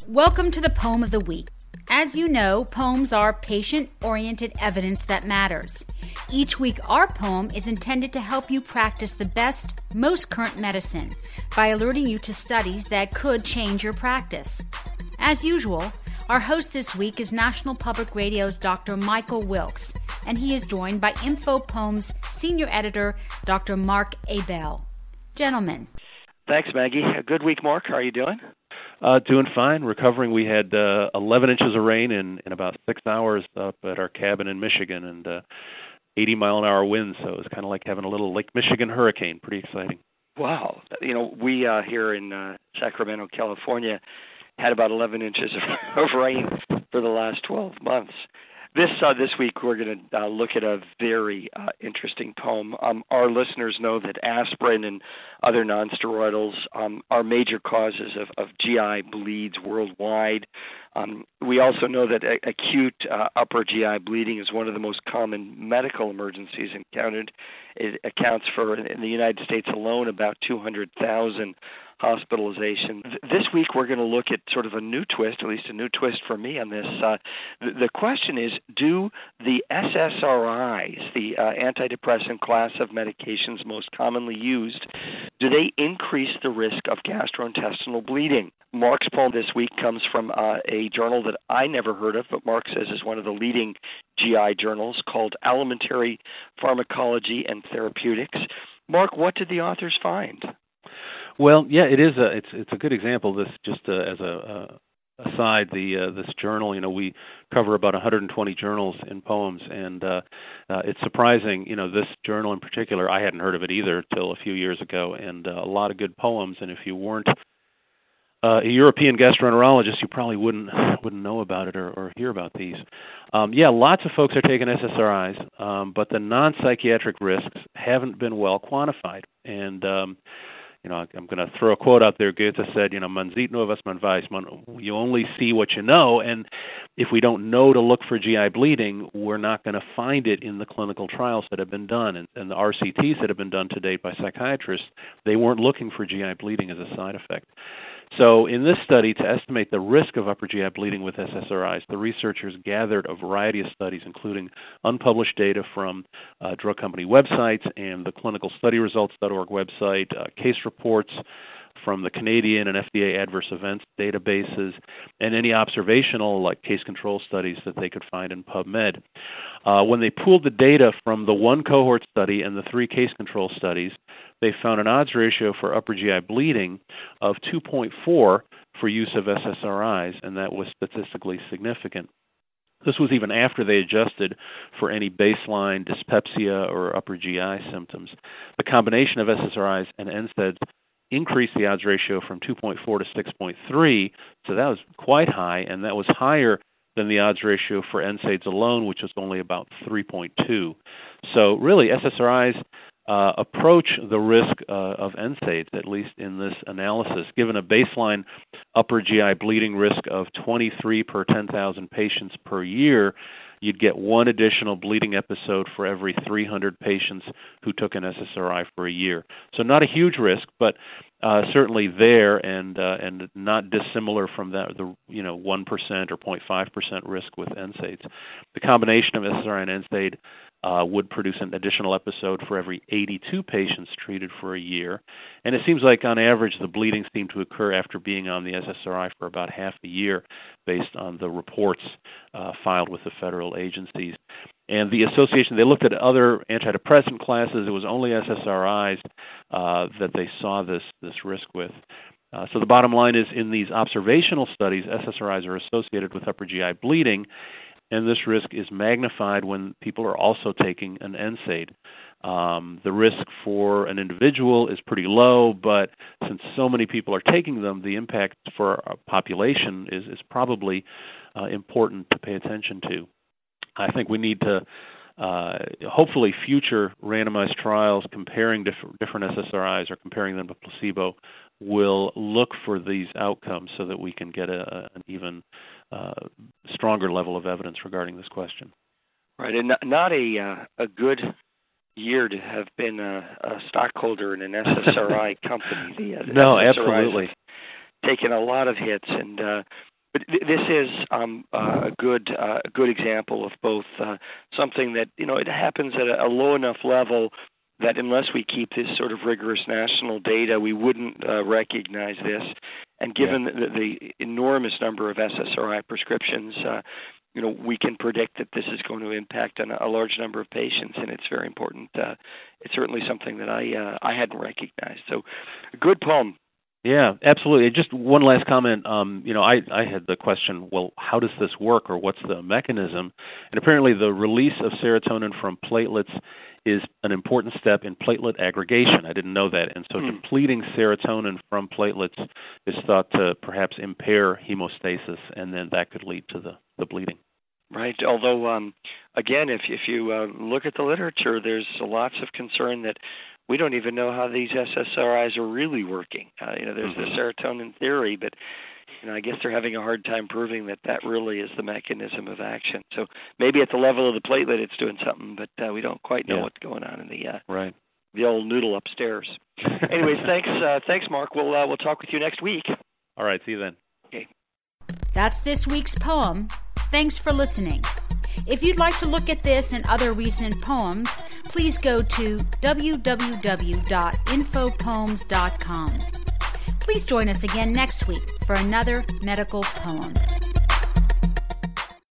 Welcome to the Poem of the Week. As you know, poems are patient-oriented evidence that matters. Each week, our poem is intended to help you practice the best, most current medicine by alerting you to studies that could change your practice. As usual, our host this week is National Public Radio's Dr. Michael Wilkes, and he is joined by Info Poems Senior Editor, Dr. Mark Abell. Gentlemen. Thanks, Maggie. A good week, Mark. How are you doing? Doing fine, recovering. We had 11 inches of rain in about 6 hours up at our cabin in Michigan, and 80-mile-an-hour winds, so it was kind of like having a little Lake Michigan hurricane. Pretty exciting. Wow. You know, we here in Sacramento, California, had about 11 inches of rain for the last 12 months. This week we're going to look at a very interesting poem. Our listeners know that aspirin and other nonsteroidals are major causes of GI bleeds worldwide. We also know that acute upper GI bleeding is one of the most common medical emergencies encountered. It accounts for, in the United States alone, about 200,000 hospitalizations. This week we're going to look at sort of a new twist, at least a new twist for me on this. The question is, do the SSRIs, the antidepressant class of medications most commonly used, do they increase the risk of gastrointestinal bleeding? Mark's poem this week comes from a journal that I never heard of, but Mark says is one of the leading GI journals, called Alimentary Pharmacology and Therapeutics. Mark, what did the authors find? Well, yeah, it is. It's a good example. This just as a aside, this journal. You know, we cover about 120 journals in poems, and it's surprising. You know, this journal in particular, I hadn't heard of it either till a few years ago, and a lot of good poems. And if you weren't a European gastroenterologist, you probably wouldn't know about it or hear about these. Yeah, lots of folks are taking SSRIs, but the non-psychiatric risks haven't been well quantified. And you know, I'm going to throw a quote out there. Goethe said, you know, man sieht nur, was man weiß. You only see what you know, and if we don't know to look for GI bleeding, we're not going to find it in the clinical trials that have been done. And the RCTs that have been done to date by psychiatrists, they weren't looking for GI bleeding as a side effect. So in this study, to estimate the risk of upper GI bleeding with SSRIs, the researchers gathered a variety of studies, including unpublished data from drug company websites and the clinicalstudyresults.org website, case reports from the Canadian and FDA adverse events databases, and any observational, like case control studies that they could find in PubMed. When they pooled the data from the one cohort study and the 3 case control studies, they found an odds ratio for upper GI bleeding of 2.4 for use of SSRIs, and that was statistically significant. This was even after they adjusted for any baseline dyspepsia or upper GI symptoms. The combination of SSRIs and NSAIDs increased the odds ratio from 2.4 to 6.3, so that was quite high, and that was higher than the odds ratio for NSAIDs alone, which was only about 3.2. So really, SSRIs approach the risk of NSAIDs, at least in this analysis. Given a baseline upper GI bleeding risk of 23 per 10,000 patients per year, you'd get one additional bleeding episode for every 300 patients who took an SSRI for a year. So not a huge risk, but certainly there, and not dissimilar from that, the 1% or 0.5% risk with NSAIDs. The combination of SSRI and NSAID would produce an additional episode for every 82 patients treated for a year. And it seems like on average the bleeding seemed to occur after being on the SSRI for about half a year based on the reports filed with the federal agencies. And the association, they looked at other antidepressant classes. It was only SSRIs that they saw this risk with. So the bottom line is, in these observational studies, SSRIs are associated with upper GI bleeding, and this risk is magnified when people are also taking an NSAID. The risk for an individual is pretty low, but since so many people are taking them, the impact for a population is probably important to pay attention to. I think we need to, hopefully, future randomized trials comparing different SSRIs or comparing them to placebo will look for these outcomes so that we can get an even stronger level of evidence regarding this question. Right, and not a good year to have been a stockholder in an SSRI company. The no, SSRIs absolutely. have taken a lot of hits, and But this is a good example of both something that, it happens at a low enough level that unless we keep this sort of rigorous national data, we wouldn't recognize this. And given the enormous number of SSRI prescriptions, we can predict that this is going to impact on a large number of patients, and it's very important. It's certainly something that I hadn't recognized. So, good poem. Yeah, absolutely. Just one last comment. I had the question, well, how does this work, or what's the mechanism? And apparently the release of serotonin from platelets is an important step in platelet aggregation. I didn't know that. And so depleting serotonin from platelets is thought to perhaps impair hemostasis, and then that could lead to the bleeding. Right. Although, again, if you look at the literature, there's lots of concern that we don't even know how these SSRIs are really working. There's the serotonin theory, but I guess they're having a hard time proving that really is the mechanism of action. So maybe at the level of the platelet, it's doing something, but we don't quite know what's going on in the old noodle upstairs. Anyways, thanks, Mark. We'll talk with you next week. All right. See you then. Okay. That's this week's poem. Thanks for listening. If you'd like to look at this and other recent poems, please go to www.infopoems.com. Please join us again next week for another medical poem.